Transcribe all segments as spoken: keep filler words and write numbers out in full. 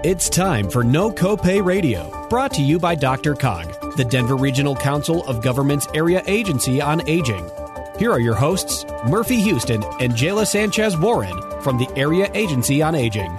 It's time for No Copay Radio, brought to you by Doctor Cog, the Denver Regional Council of Governments Area Agency on Aging. Here are your hosts, Murphy Houston and Jayla Sanchez Warren from the Area Agency on Aging.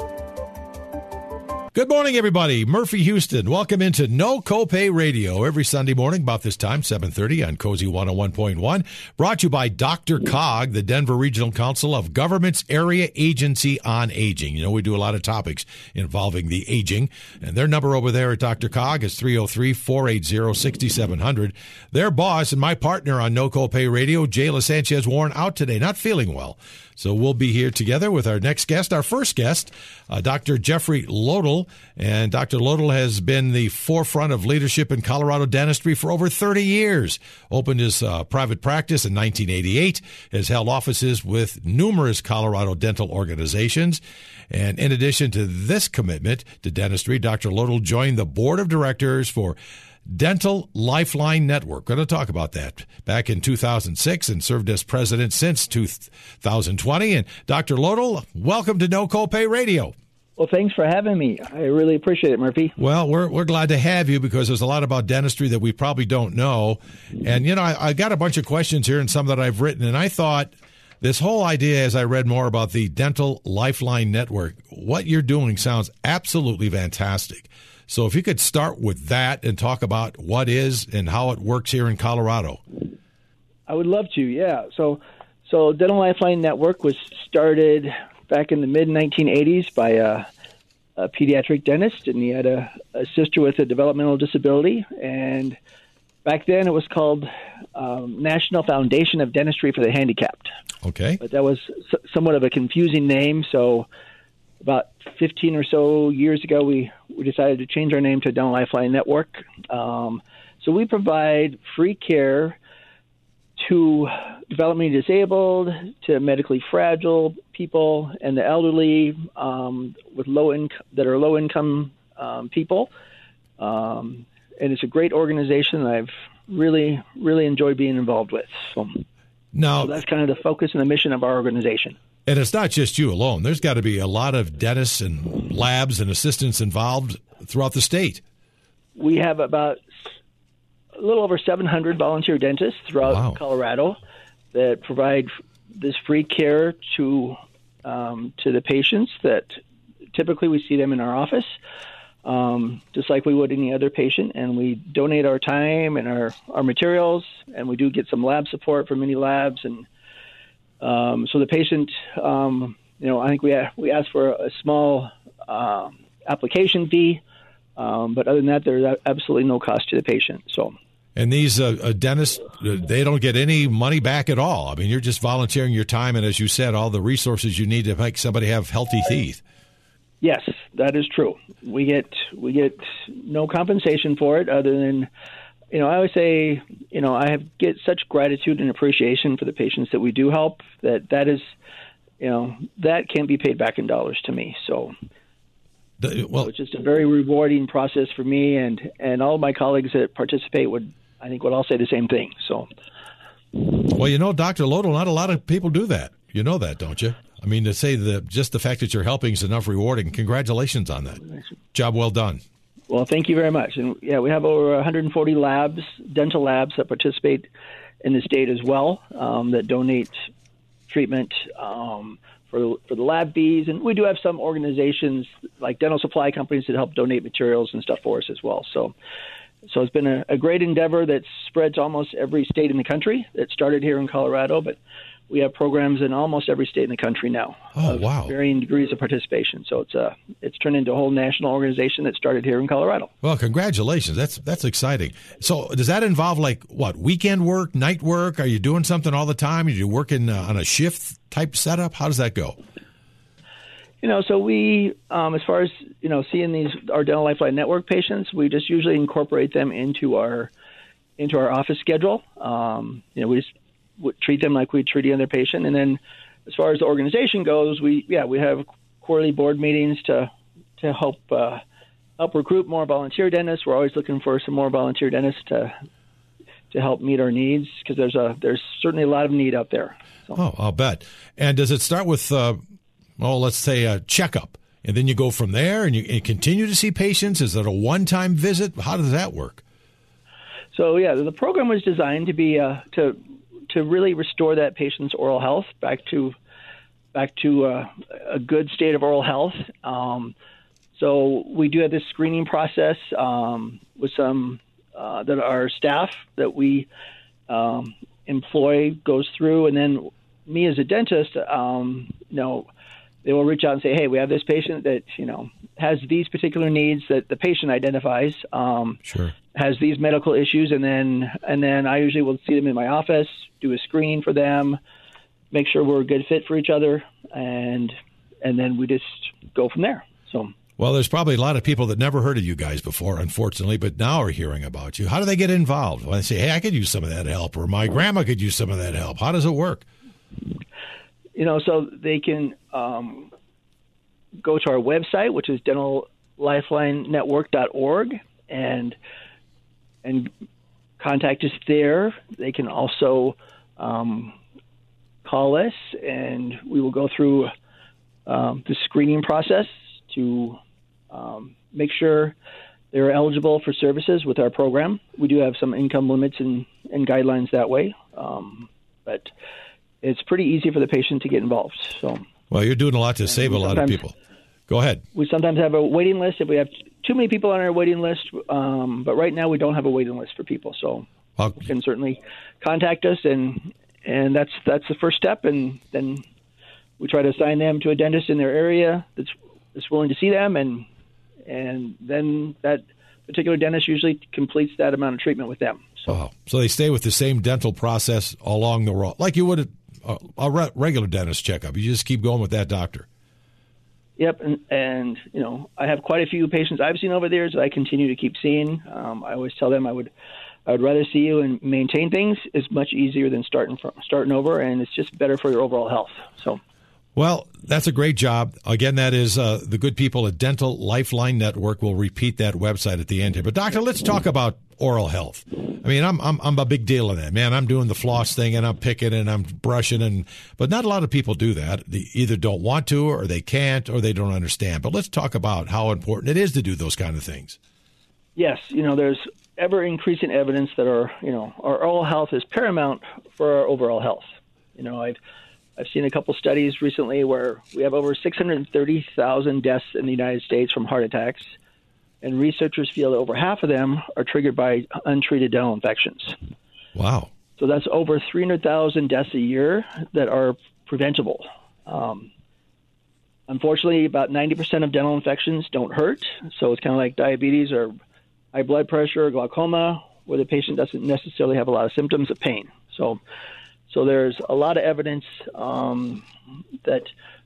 Good morning, everybody. Murphy Houston. Welcome into No Copay Radio every Sunday morning about this time, seven thirty on Cozy one oh one point one. Brought to you by Doctor Cog, the Denver Regional Council of Governments Area Agency on Aging. You know, we do a lot of topics involving the aging, and their number over there at Doctor Cog is three oh three, four eight zero, six seven zero zero. Their boss and my partner on No Copay Radio, Jayla Sanchez Warren, out today, not feeling well. So we'll be here together with our next guest, our first guest, uh, Doctor Jeffrey Lodel. And Doctor Lodel has been the forefront of leadership in Colorado dentistry for over thirty years. Opened his uh, private practice in nineteen eighty-eight, has held offices with numerous Colorado dental organizations. And in addition to this commitment to dentistry, Doctor Lodel joined the board of directors for Dental Lifeline Network. Going to talk about that back in two thousand six and served as president since two thousand twenty. And Doctor Lodel, welcome to No Copay Radio. Well, thanks for having me. I really appreciate it, Murphy. Well, we're we're glad to have you because there's a lot about dentistry that we probably don't know. And, you know, I, I got a bunch of questions here and some that I've written, and I thought this whole idea, as I read more about the Dental Lifeline Network, what you're doing sounds absolutely fantastic. So if you could start with that and talk about what is and how it works here in Colorado. I would love to, yeah. So so Dental Lifeline Network was started back in the mid nineteen eighties by a, a pediatric dentist, and he had a, a sister with a developmental disability. And back then it was called um, National Foundation of Dentistry for the Handicapped. Okay. But that was s- somewhat of a confusing name, so about fifteen or so years ago, we, we decided to change our name to Dental Lifeline Network. Um, so we provide free care to developmentally disabled, to medically fragile people, and the elderly um, with low income that are low income um, people. Um, and it's a great organization that I've really, really enjoyed being involved with. So, now, so that's kind of the focus and the mission of our organization. And it's not just you alone. There's got to be a lot of dentists and labs and assistants involved throughout the state. We have about a little over seven hundred volunteer dentists throughout Wow. Colorado that provide this free care to um, to the patients that typically we see them in our office, um, just like we would any other patient. And we donate our time and our, our materials, and we do get some lab support from many labs. And Um, so the patient, um, you know, I think we we ask for a small uh, application fee, um, but other than that, there's absolutely no cost to the patient. So, and these uh, uh, dentists, uh, they don't get any money back at all. I mean, you're just volunteering your time, and as you said, all the resources you need to make somebody have healthy teeth. Yes, that is true. We get we get no compensation for it other than. You know, I always say, you know, I have get such gratitude and appreciation for the patients that we do help that that is, you know, that can't be paid back in dollars to me. So, the, well, so it's just a very rewarding process for me, and, and all of my colleagues that participate would, I think, would all say the same thing. So, well, you know, Doctor Lodel, not a lot of people do that. You know that, don't you? I mean, to say that just the fact that you're helping is enough rewarding. Congratulations on that. Job well done. Well, thank you very much. And yeah, we have over one hundred forty labs, dental labs that participate in the state as well, um, that donate treatment um, for for the lab fees. And we do have some organizations like dental supply companies that help donate materials and stuff for us as well. So, so it's been a, a great endeavor that spreads almost every state in the country. It started here in Colorado, but we have programs in almost every state in the country now. Oh, of wow. Varying degrees of participation. So it's a, it's turned into a whole national organization that started here in Colorado. Well, congratulations. That's that's exciting. So does that involve, like, what, weekend work, night work? Are you doing something all the time? Are you working uh, on a shift type setup? How does that go? You know, so we, um, as far as, you know, seeing these, our Dental Lifeline Network patients, we just usually incorporate them into our, into our office schedule. Um, you know, we just treat them like we treat any other patient. And then as far as the organization goes, we, yeah, we have quarterly board meetings to, to help, uh, help recruit more volunteer dentists. We're always looking for some more volunteer dentists to, to help meet our needs, because there's a, there's certainly a lot of need out there. So. Oh, I'll bet. And does it start with, uh, well, let's say a checkup? and then you go from there and you and continue to see patients? Is it a one-time visit? How does that work? So, yeah, the program was designed to be uh, to to really restore that patient's oral health back to back to uh, a good state of oral health. Um, so we do have this screening process um, with some uh, that our staff that we um, employ goes through, and then me as a dentist, um, you know, they will reach out and say, hey, we have this patient that, you know, has these particular needs that the patient identifies, um, sure. has these medical issues, and then and then I usually will see them in my office, do a screening for them, make sure we're a good fit for each other, and and then we just go from there. So, well, there's probably a lot of people that never heard of you guys before, unfortunately, but now are hearing about you. How do they get involved? When they say, hey, I could use some of that help, or my grandma could use some of that help. How does it work? You know, so they can um, go to our website, which is dental lifeline network dot org, and and contact us there. They can also um, call us, and we will go through um, the screening process to um, make sure they're eligible for services with our program. We do have some income limits and, and guidelines that way, um, but it's pretty easy for the patient to get involved. So, well, you're doing a lot to save a lot of people. Go ahead. We sometimes have a waiting list if we have too many people on our waiting list, um, but right now we don't have a waiting list for people. So well, you can certainly contact us, and and that's that's the first step, and then we try to assign them to a dentist in their area that's that's willing to see them, and and then that particular dentist usually completes that amount of treatment with them. So, wow. So they stay with the same dental process along the road, like you would a, a re- regular dentist checkup. You just keep going with that doctor. Yep, and, and you know, I have quite a few patients I've seen over there that I continue to keep seeing. Um, I always tell them I would I would rather see you and maintain things. It's much easier than starting from, starting over, and it's just better for your overall health. So. Well, that's a great job. Again, that is uh, the good people at Dental Lifeline Network. We'll repeat that website at the end here. But, Doctor, let's talk about oral health. I mean, I'm I'm I'm a big deal in that, man. I'm doing the floss thing, and I'm picking, and I'm brushing, and but not a lot of people do that. They either don't want to, or they can't, or they don't understand. But let's talk about how important it is to do those kind of things. Yes, you know, there's ever increasing evidence that our you know our oral health is paramount for our overall health. You know, I've I've seen a couple studies recently where we have over six hundred thirty thousand deaths in the United States from heart attacks, and researchers feel that over half of them are triggered by untreated dental infections. Wow. So that's over three hundred thousand deaths a year that are preventable. Um, unfortunately, about ninety percent of dental infections don't hurt, so it's kind of like diabetes or high blood pressure or glaucoma, where the patient doesn't necessarily have a lot of symptoms of pain. So So there's a lot of evidence um, that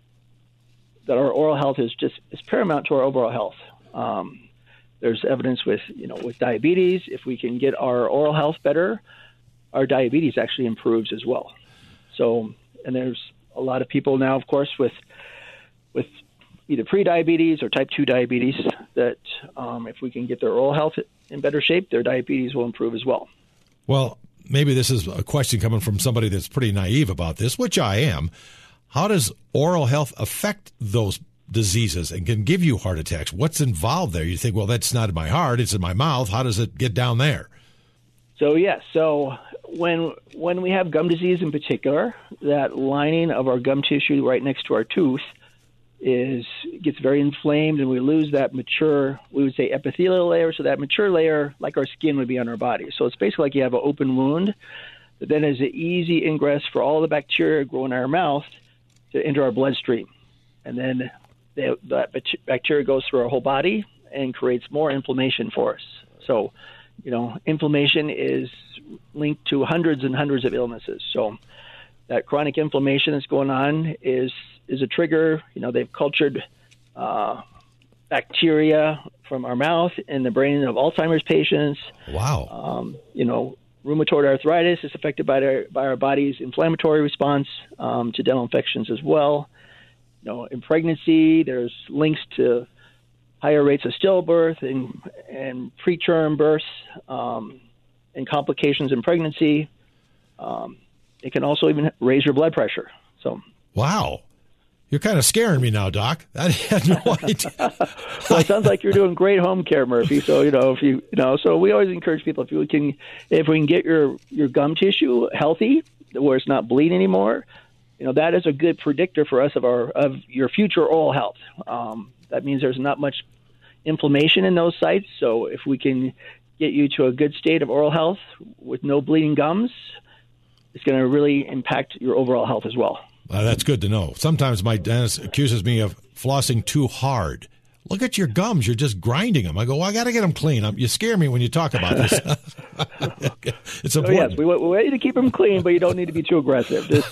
that our oral health is just is paramount to our overall health. Um, there's evidence with you know with diabetes. If we can get our oral health better, our diabetes actually improves as well. So, and there's a lot of people now, of course, with with either pre-diabetes or type two diabetes that um, if we can get their oral health in better shape, their diabetes will improve as well. Well, maybe this is a question coming from somebody that's pretty naive about this, which I am. How does oral health affect those diseases and can give you heart attacks? What's involved there? You think, well, that's not in my heart, it's in my mouth. How does it get down there? So, yes. So when when we have gum disease in particular, that lining of our gum tissue right next to our tooth is gets very inflamed, and we lose that mature, we would say, epithelial layer. So that mature layer, like our skin, would be on our body. So it's basically like you have an open wound that then is an easy ingress for all the bacteria growing in our mouth to enter our bloodstream. And then they, that bacteria goes through our whole body and creates more inflammation for us. So, you know, inflammation is linked to hundreds and hundreds of illnesses. So that chronic inflammation that's going on is is a trigger. You know, they've cultured uh, bacteria from our mouth in the brain of Alzheimer's patients. Wow. Um, you know, rheumatoid arthritis is affected by our, by our body's inflammatory response um, to dental infections as well. You know, in pregnancy, there's links to higher rates of stillbirth and, and preterm births um, and complications in pregnancy. Um, it can also even raise your blood pressure. So, wow. You're kind of scaring me now, Doc. I had no idea. Well, it sounds like you're doing great home care, Murphy. So, you know, if you, you know, so we always encourage people, if we can, if we can get your, your gum tissue healthy, where it's not bleeding anymore, you know, that is a good predictor for us of our, of your future oral health. Um, that means there's not much inflammation in those sites. So if we can get you to a good state of oral health with no bleeding gums, it's going to really impact your overall health as well. Uh, that's good to know. Sometimes my dentist accuses me of flossing too hard. Look at your gums. You're just grinding them. I go, well, I got to get them clean. I'm, you scare me when you talk about this. It's important. So yes, we, we want you to keep them clean, but you don't need to be too aggressive. Just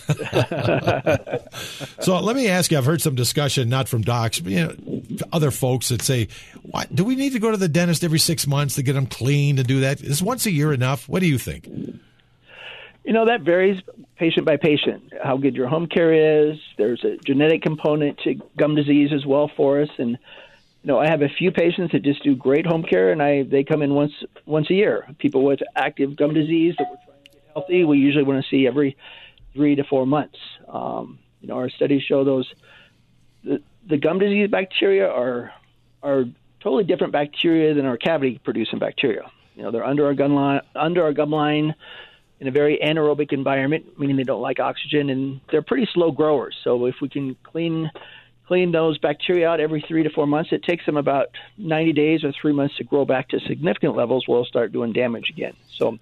So let me ask you, I've heard some discussion, not from docs, but you know, other folks that say, what, do we need to go to the dentist every six months to get them clean, to do that? Is once a year enough? What do you think? You know, that varies patient by patient, how good your home care is. There's a genetic component to gum disease as well for us. And, you know, I have a few patients that just do great home care, and I they come in once once a year. People with active gum disease that we're trying to get healthy, we usually want to see every three to four months. Um, you know, our studies show those the, the gum disease bacteria are are totally different bacteria than our cavity-producing bacteria. You know, they're under our gum line, under our gum line. in a very anaerobic environment, meaning they don't like oxygen, and they're pretty slow growers. So if we can clean clean those bacteria out every three to four months, it takes them about ninety days or three months to grow back to significant levels where they'll start doing damage again. So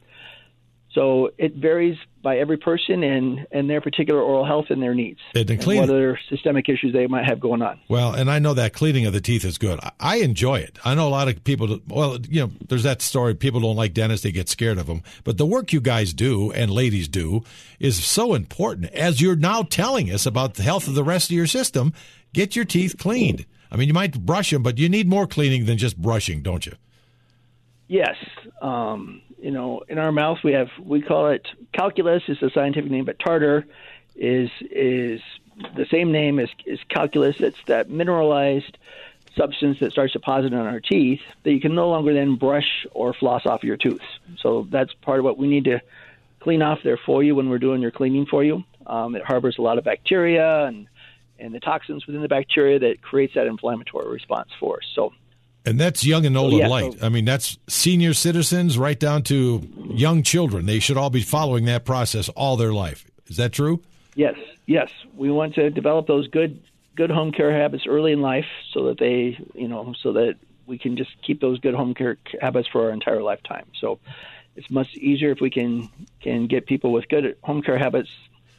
so it varies by every person and, and their particular oral health and their needs, and, and what other systemic issues they might have going on. Well, and I know that cleaning of the teeth is good. I enjoy it. I know a lot of people, well, you know, there's that story, people don't like dentists, they get scared of them. But the work you guys do and ladies do is so important. As you're now telling us about the health of the rest of your system, get your teeth cleaned. I mean, you might brush them, but you need more cleaning than just brushing, don't you? Yes. Um, you know, in our mouth, we have, we call it calculus is the scientific name, but tartar is is the same name as, as calculus. It's that mineralized substance that starts depositing on our teeth that you can no longer then brush or floss off your tooth. So that's part of what we need to clean off there for you when we're doing your cleaning for you. Um, it harbors a lot of bacteria and, and the toxins within the bacteria that creates that inflammatory response for us. So, and that's young and old so, yeah, and light. So, I mean, that's senior citizens right down to young children. They should all be following that process all their life. Is that true? Yes, yes. We want to develop those good good home care habits early in life so that they, you know, so that we can just keep those good home care habits for our entire lifetime. So it's much easier if we can can get people with good home care habits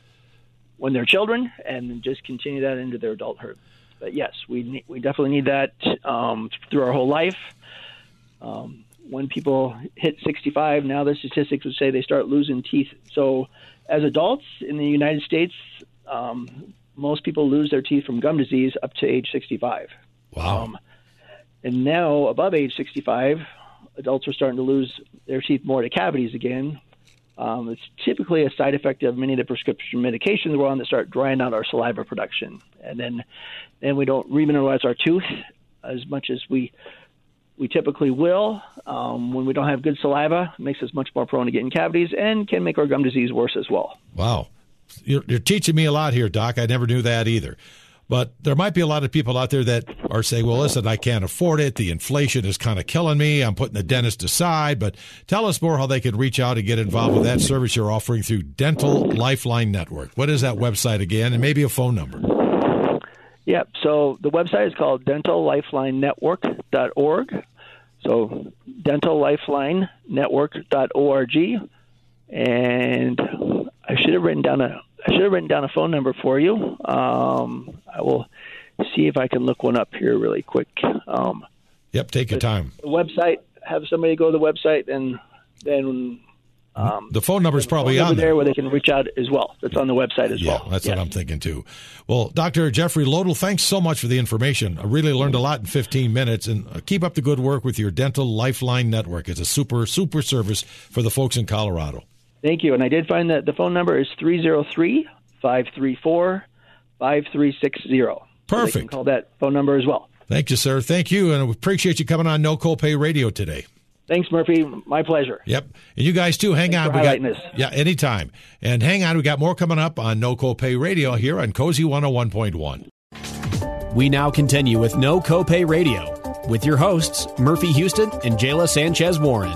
when they're children and just continue that into their adulthood. But yes, we need, we definitely need that um, through our whole life. Um, when people hit sixty-five, now the statistics would say they start losing teeth. So as adults in the United States, um, most people lose their teeth from gum disease up to age sixty-five. Wow. Um, and now above age sixty-five, adults are starting to lose their teeth more to cavities again. Um, it's typically a side effect of many of the prescription medications we're on that start drying out our saliva production. And then then we don't remineralize our tooth as much as we we typically will. Um, when we don't have good saliva, it makes us much more prone to getting cavities and can make our gum disease worse as well. Wow. You're, you're teaching me a lot here, Doc. I never knew that either. But there might be a lot of people out there that are saying, well, listen, I can't afford it. The inflation is kind of killing me. I'm putting the dentist aside. But tell us more how they can reach out and get involved with that service you're offering through Dental Lifeline Network. What is that website again? And maybe a phone number. Yeah, so the website is called dental lifeline network dot org. So dental lifeline network dot org. And I should have written down a I should have written down a phone number for you. Um, I will see if I can look one up here really quick. Um, yep, take your time. The website, have somebody go to the website, and then um, the phone number is probably phone number on there. there where they can reach out as well. It's on the website as yeah, well. Yeah, that's yes. what I'm thinking too. Well, Doctor Jeffrey Lodell, thanks so much for the information. I really learned a lot in fifteen minutes, and keep up the good work with your Dental Lifeline Network. It's a super, super service for the folks in Colorado. Thank you. And I did find that the phone number is three oh three, five three four, five three six zero. Perfect. So they can call that phone number as well. Thank you, sir. Thank you, and we appreciate you coming on No Copay Radio today. Thanks, Murphy. My pleasure. Yep. And you guys, too, hang Thanks on. for we got, highlighting this. Yeah, anytime. And hang on. We got more coming up on No Copay Radio here on Cozy one oh one point one. We now continue with No Copay Radio with your hosts, Murphy Houston and Jayla Sanchez Warren.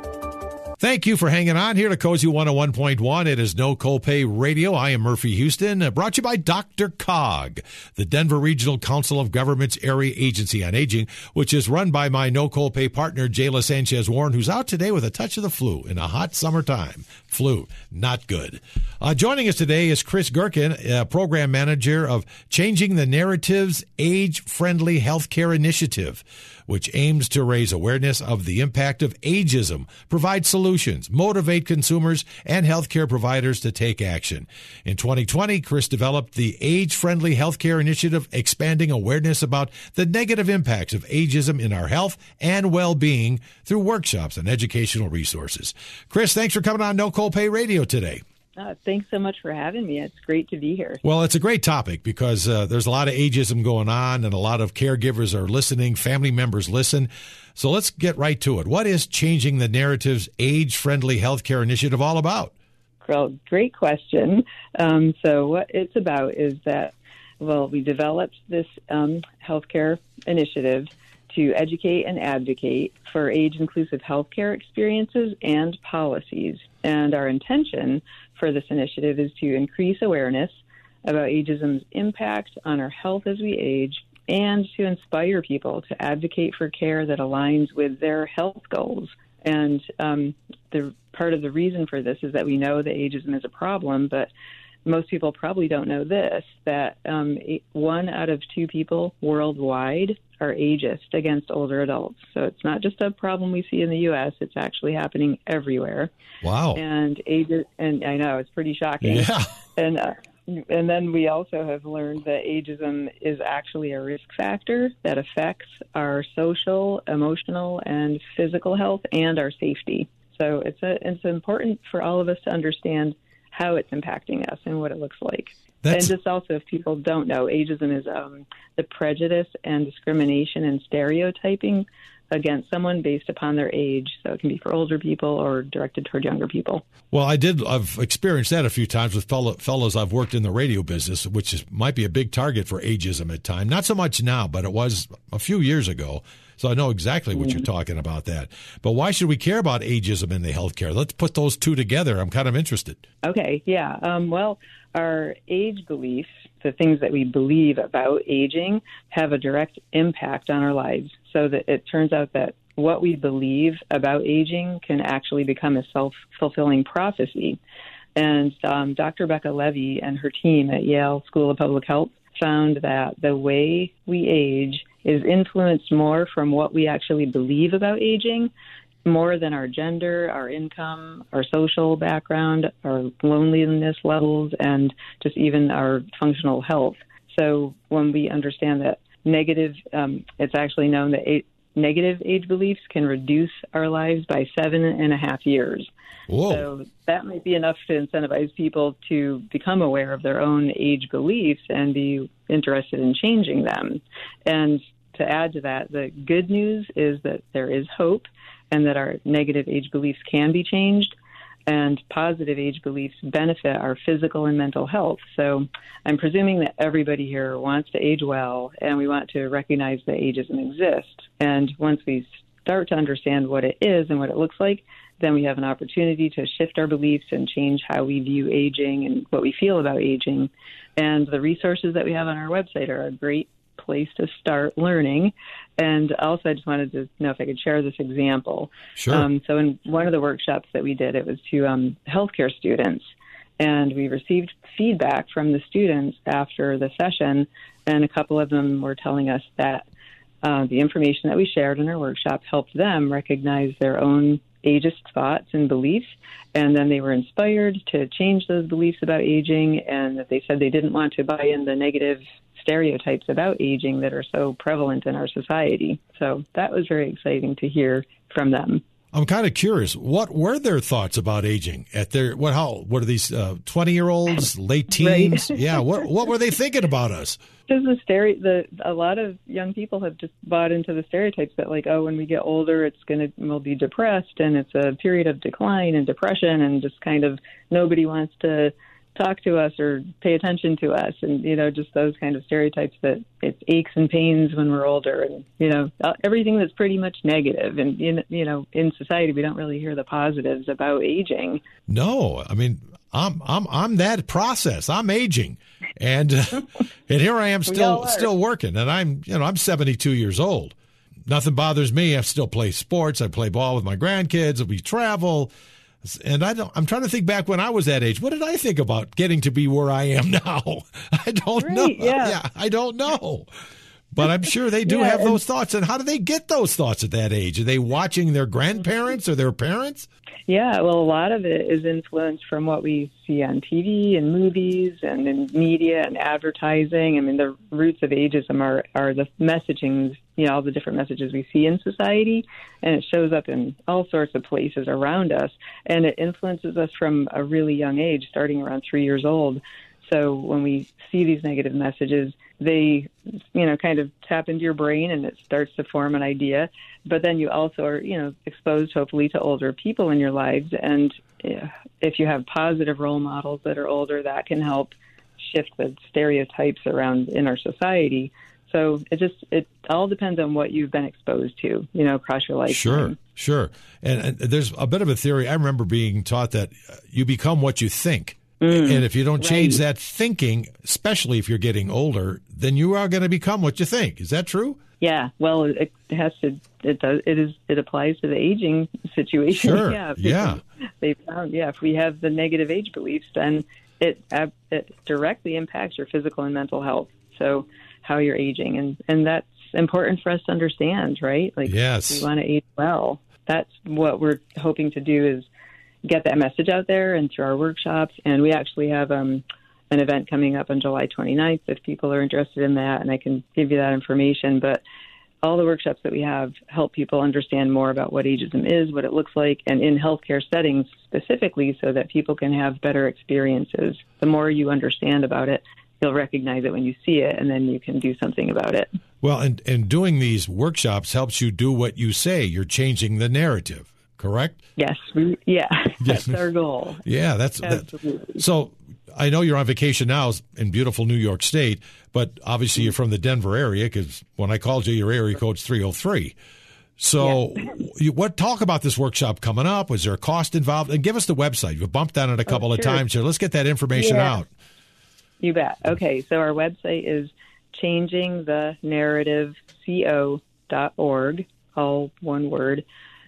Thank you for hanging on here to Cozy one oh one point one. It is No Copay Radio. I am Murphy Houston, uh, brought to you by Doctor Cog, the Denver Regional Council of Governments Area Agency on Aging, which is run by my No Copay partner, Jayla Sanchez Warren, who's out today with a touch of the flu in a hot summertime. Flu, not good. Uh, joining us today is Chris Gherkin, uh, Program Manager of Changing the Narratives Age-Friendly Healthcare Initiative, which aims to raise awareness of the impact of ageism, provide solutions, motivate consumers and healthcare providers to take action. In twenty twenty, Chris developed the Age-Friendly Healthcare Initiative, expanding awareness about the negative impacts of ageism in our health and well-being through workshops and educational resources. Chris, thanks for coming on No Copay Radio today. Uh, thanks so much for having me. It's great to be here. Well, it's a great topic because uh, there's a lot of ageism going on and a lot of caregivers are listening, family members listen. So let's get right to it. What is Changing the Narratives Age-Friendly Healthcare Initiative all about? Well, great question. Um, so what it's about is that, well, we developed this um, healthcare initiative to educate and advocate for age-inclusive healthcare experiences and policies. And our intention for this initiative is to increase awareness about ageism's impact on our health as we age and to inspire people to advocate for care that aligns with their health goals. And um, the part of the reason for this is that we know that ageism is a problem, but most people probably don't know this, that um, one out of two people worldwide are ageist against older adults. So it's not just a problem we see in the U S, it's actually happening everywhere. Wow. And age, and I know, it's pretty shocking. Yeah. And uh, and then we also have learned that ageism is actually a risk factor that affects our social, emotional, and physical health and our safety. So it's a, it's important for all of us to understand how it's impacting us and what it looks like. That's... And just also, if people don't know, ageism is um, the prejudice and discrimination and stereotyping against someone based upon their age. So it can be for older people or directed toward younger people. Well, I did. I've experienced that a few times with fellow, fellows I've worked in the radio business, which is, might be a big target for ageism at times. Not so much now, but it was a few years ago. So I know exactly what mm-hmm. you're talking about that. But why should we care about ageism in the healthcare? Let's put those two together. I'm kind of interested. Okay, yeah. Um, well, our age beliefs, the things that we believe about aging, have a direct impact on our lives. So that it turns out that what we believe about aging can actually become a self-fulfilling prophecy. And um, Doctor Becca Levy and her team at Yale School of Public Health found that the way we age is influenced more from what we actually believe about aging, more than our gender, our income, our social background, our loneliness levels, and just even our functional health. So when we understand that negative, um, it's actually known that a- negative age beliefs can reduce our lives by seven and a half years. Whoa. So that might be enough to incentivize people to become aware of their own age beliefs and be interested in changing them. And to add to that, the good news is that there is hope and that our negative age beliefs can be changed, and positive age beliefs benefit our physical and mental health. So I'm presuming that everybody here wants to age well, and we want to recognize that ageism exists. And once we start to understand what it is and what it looks like, then we have an opportunity to shift our beliefs and change how we view aging and what we feel about aging. And the resources that we have on our website are a great place to start learning. And also, I just wanted to know if I could share this example. Sure. Um, so in one of the workshops that we did, it was to um, healthcare students. And we received feedback from the students after the session, and a couple of them were telling us that uh, the information that we shared in our workshop helped them recognize their own ageist thoughts and beliefs, and then they were inspired to change those beliefs about aging, and that they said they didn't want to buy in the negative stereotypes about aging that are so prevalent in our society. So that was very exciting to hear from them. I'm kind of curious. What were their thoughts about aging at their what? How? What are these twenty uh, year olds, late teens? Right. Yeah. What What were they thinking about us? Just the stereo. The a lot of young people have just bought into the stereotypes that, like, oh, when we get older, it's gonna we'll be depressed, and it's a period of decline and depression, and just kind of nobody wants to talk to us or pay attention to us, and you know, just those kind of stereotypes that it's aches and pains when we're older, and you know, everything that's pretty much negative. And in you know, in society, we don't really hear the positives about aging. No, I mean, I'm I'm I'm that process. I'm aging, and uh, and here I am still still working, and I'm you know I'm seventy-two years old. Nothing bothers me. I still play sports. I play ball with my grandkids. We travel. And I don't, I'm trying to think back when I was that age. What did I think about getting to be where I am now? I don't Great, know. Yeah. yeah, I don't know. But I'm sure they do yeah, have those thoughts. And how do they get those thoughts at that age? Are they watching their grandparents or their parents? Yeah, well, a lot of it is influenced from what we see on T V and movies and in media and advertising. I mean, the roots of ageism are, are the messaging, you know, all the different messages we see in society, and it shows up in all sorts of places around us, and it influences us from a really young age, starting around three years old. So when we see these negative messages, they, you know, kind of tap into your brain and it starts to form an idea. But then you also are, you know, exposed hopefully to older people in your lives. And if you have positive role models that are older, that can help shift the stereotypes around in our society. So it just, it all depends on what you've been exposed to, you know, across your life. Sure, sure. And, and there's a bit of a theory. I remember being taught that you become what you think. Mm, and if you don't change right. that thinking, especially if you're getting older, then you are going to become what you think. Is that true? Yeah. Well, it has to. It does. It is. It applies to the aging situation. Sure. Yeah. Yeah. They found. Yeah. If we have the negative age beliefs, then it it directly impacts your physical and mental health. So how you're aging, and and that's important for us to understand, right? Like, yes, we want to age well. That's what we're hoping to do, is get that message out there and through our workshops. And we actually have um, an event coming up on July twenty-ninth if people are interested in that, and I can give you that information. But all the workshops that we have help people understand more about what ageism is, what it looks like, and in healthcare settings specifically, so that people can have better experiences. The more you understand about it, you'll recognize it when you see it, and then you can do something about it. Well, and, and doing these workshops helps you do what you say. You're changing the narrative. Correct? Yes. We, yeah. That's our goal. Yeah. That's that. So I know you're on vacation now in beautiful New York State, but obviously you're from the Denver area, because when I called you, your area code's three oh three. So yeah. you, what talk about this workshop coming up? Was there a cost involved? And give us the website. You've bumped on it a couple oh, of sure. times here. Let's get that information yeah. out. You bet. Okay. So our website is changing the narrative co dot org, all one word.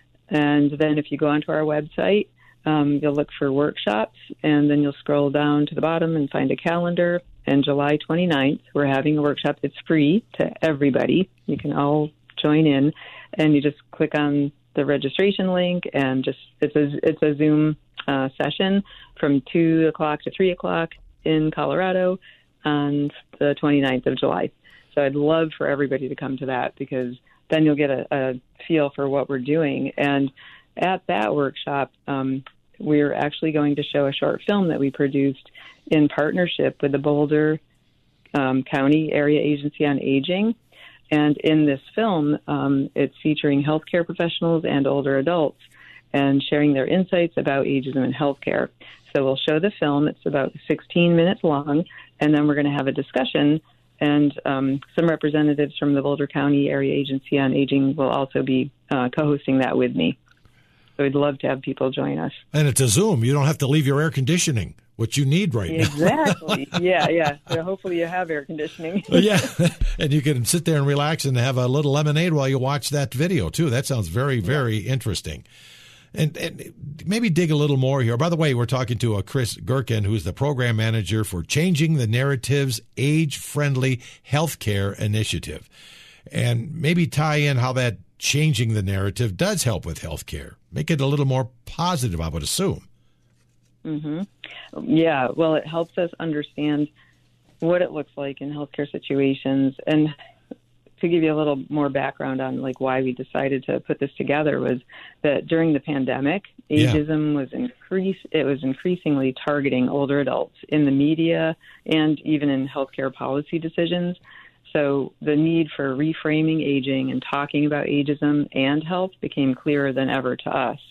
And then if you go onto our website, um, you'll look for workshops, and then you'll scroll down to the bottom and find a calendar. And July twenty-ninth, we're having a workshop. It's free to everybody. You can all join in, and you just click on the registration link, and just it's a, it's a Zoom uh, session from two o'clock to three o'clock in Colorado on the twenty-ninth of July. So I'd love for everybody to come to that, because then you'll get a, a feel for what we're doing. And at that workshop, um, we're actually going to show a short film that we produced in partnership with the Boulder um, County Area Agency on Aging. And in this film, um, it's featuring healthcare professionals and older adults and sharing their insights about ageism in healthcare. So we'll show the film. It's about sixteen minutes long, and then we're going to have a discussion. And um, some representatives from the Boulder County Area Agency on Aging will also be uh, co-hosting that with me. So we'd love to have people join us. And it's a Zoom. You don't have to leave your air conditioning, which you need right exactly. now. yeah, yeah. So hopefully you have air conditioning. yeah. And you can sit there and relax and have a little lemonade while you watch that video, too. That sounds very, very yeah. interesting. And, and maybe dig a little more here. By the way, we're talking to a Chris Gherkin, who's the program manager for Changing the Narrative's Age-Friendly Healthcare Initiative. And maybe tie in how that changing the narrative does help with healthcare. Make it a little more positive, I would assume. Mm-hmm. Yeah, well, it helps us understand what it looks like in healthcare situations. And to give you a little more background on like why we decided to put this together, was that during the pandemic, ageism yeah. was increase. It was increasingly targeting older adults in the media and even in healthcare policy decisions. So the need for reframing aging and talking about ageism and health became clearer than ever to us.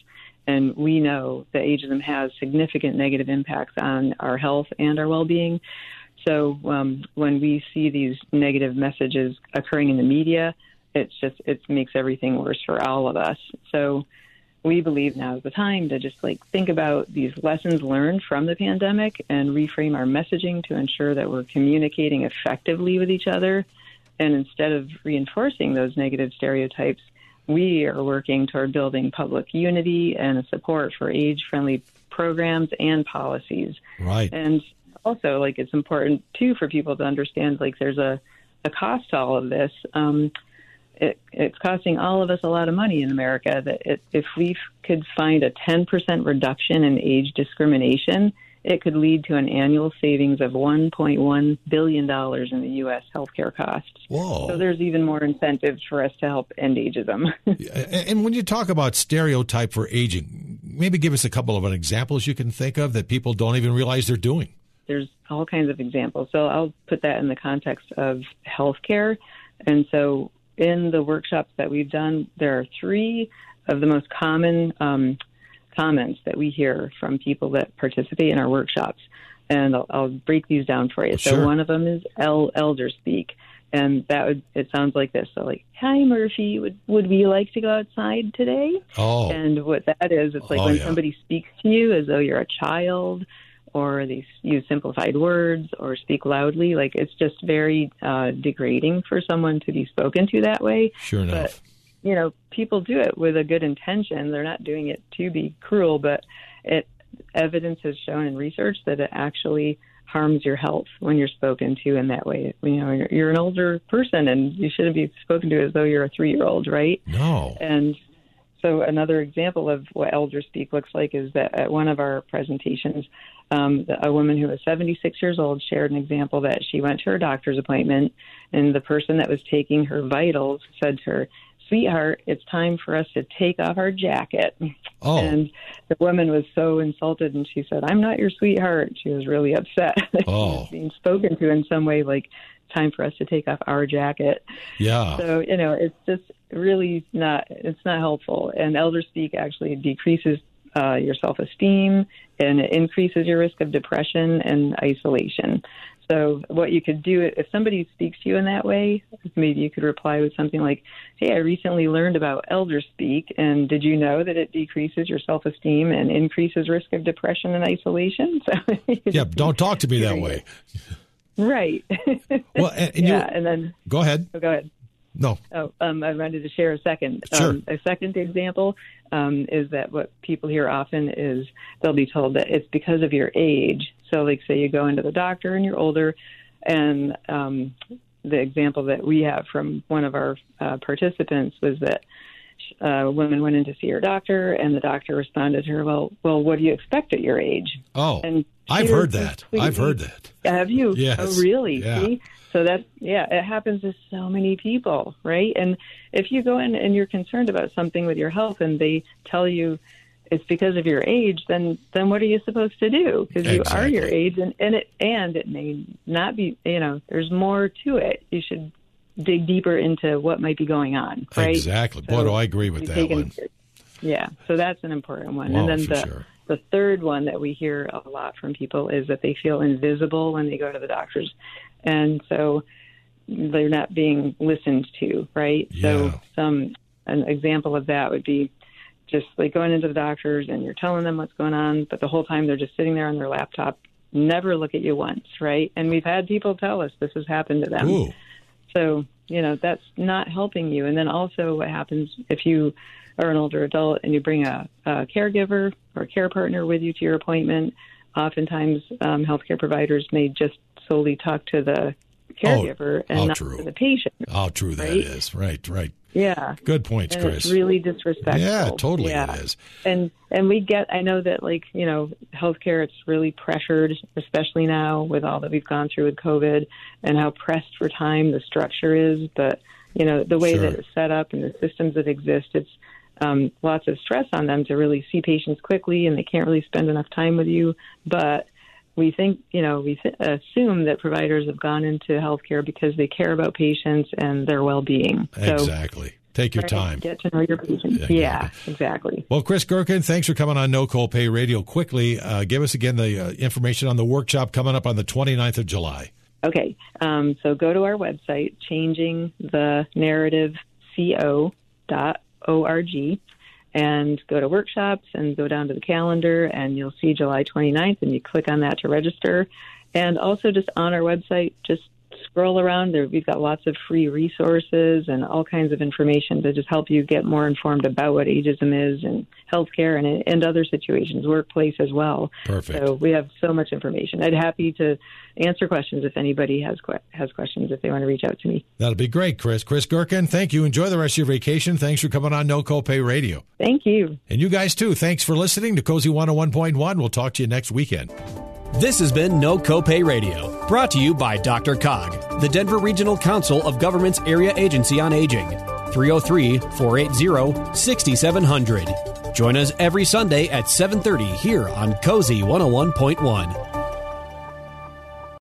And we know that ageism has significant negative impacts on our health and our well-being. So um, when we see these negative messages occurring in the media, it's just, it makes everything worse for all of us. So we believe now is the time to just like think about these lessons learned from the pandemic and reframe our messaging to ensure that we're communicating effectively with each other. And instead of reinforcing those negative stereotypes, we are working toward building public unity and a support for age-friendly programs and policies. Right. And also, like, it's important, too, for people to understand, like, there's a, a cost to all of this. Um, it, it's costing all of us a lot of money in America. That it, if we could find a ten percent reduction in age discrimination, it could lead to an annual savings of one point one billion dollars in the U S healthcare costs. Whoa. So there's even more incentives for us to help end ageism. And when you talk about stereotype for aging, maybe give us a couple of examples you can think of that people don't even realize they're doing. There's all kinds of examples. So I'll put that in the context of healthcare. And so in the workshops that we've done, there are three of the most common um, comments that we hear from people that participate in our workshops. And I'll, I'll break these down for you. Sure. So one of them is el- elder speak. And that would, it sounds like this. So like, hi, Murphy, would, would we like to go outside today? Oh. And what that is, it's like Oh, when yeah. somebody speaks to you as though you're a child, or they use simplified words or speak loudly. Like, it's just very uh, degrading for someone to be spoken to that way. Sure enough. But, you know, people do it with a good intention. They're not doing it to be cruel, but it evidence has shown in research that it actually harms your health when you're spoken to in that way. You know, you're, you're an older person, and you shouldn't be spoken to as though you're a three-year-old, right? No. And so another example of what elder speak looks like is that at one of our presentations, um, a woman who was seventy-six years old shared an example that she went to her doctor's appointment, and the person that was taking her vitals said to her, "Sweetheart, it's time for us to take off our jacket." Oh. And the woman was so insulted, and she said, "I'm not your sweetheart." She was really upset. Oh. She was being spoken to in some way like, time for us to take off our jacket. Yeah. So, you know, it's just really not, it's not helpful. And elder speak actually decreases uh, your self-esteem, and it increases your risk of depression and isolation. So what you could do, if somebody speaks to you in that way, maybe you could reply with something like, "Hey, I recently learned about elder speak, and did you know that it decreases your self-esteem and increases risk of depression and isolation?" So Yeah, don't talk to me that way. Right. Well, and, and yeah, you, and then go ahead. oh, go ahead. No. Oh, um, I wanted to share a second. Sure. Um, a second example um, is that what people hear often is they'll be told that it's because of your age. So, like, say you go into the doctor and you're older, and um, the example that we have from one of our uh, participants was that uh, a woman went in to see her doctor, and the doctor responded to her, "Well, well, what do you expect at your age?" Oh, And I've she heard was that. completely- I've heard that. Have you? Yes. Oh, really? Yeah. See? So that's, yeah, it happens to so many people, right? And if you go in and you're concerned about something with your health and they tell you it's because of your age, then then what are you supposed to do? Because you are your Exactly. age, and, and, it, and it may not be, you know, there's more to it. You should dig deeper into what might be going on, right? Exactly. Boy, So do I agree with you that take one. it- Yeah, so that's an important one. Wow, and then for the sure. the third one that we hear a lot from people is that they feel invisible when they go to the doctors. And so they're not being listened to, right? Yeah. So some an example of that would be just like going into the doctors and you're telling them what's going on, but the whole time they're just sitting there on their laptop, never look at you once, right? And we've had people tell us this has happened to them. Ooh. So, you know, that's not helping you. And then also what happens if you are an older adult and you bring a, a caregiver or a care partner with you to your appointment, oftentimes um, healthcare providers may just solely talk to the caregiver Oh, and how not true. to the patient. How true that Right? is. Right, right. Yeah. Good points, And Chris. it's really disrespectful. Yeah, totally Yeah. it is. And and we get, I know that, like, you know, healthcare, it's really pressured, especially now with all that we've gone through with COVID and how pressed for time the structure is. But, you know, the way Sure. that it's set up and the systems that exist, it's um, lots of stress on them to really see patients quickly, and they can't really spend enough time with you. But we think, you know, we th- assume that providers have gone into healthcare because they care about patients and their well-being. So, Exactly. Take your right. time. Get to know your patient. Yeah, yeah, exactly. Well, Chris Gerken, thanks for coming on No Copay Radio. Quickly, uh, give us again the uh, information on the workshop coming up on the twenty-ninth of July. Okay, um, so go to our website, changing the narrative co dot org, and go to workshops and go down to the calendar, and you'll see July twenty-ninth, and you click on that to register. And also just on our website, just scroll around there. We've got lots of free resources and all kinds of information to just help you get more informed about what ageism is and healthcare and and other situations, workplace as well. Perfect. So we have so much information. I'd be happy to answer questions if anybody has que- has questions if they want to reach out to me. That'll be great, Chris. Chris Gerken, thank you. Enjoy the rest of your vacation. Thanks for coming on No Copay Radio. Thank you. And you guys too. Thanks for listening to Cozy one oh one point one. We'll talk to you next weekend. This has been No Copay Radio, brought to you by Doctor Cog, the Denver Regional Council of Government's Area Agency on Aging. three oh three, four eight zero, six seven zero zero. Join us every Sunday at seven thirty here on Cozy one oh one point one.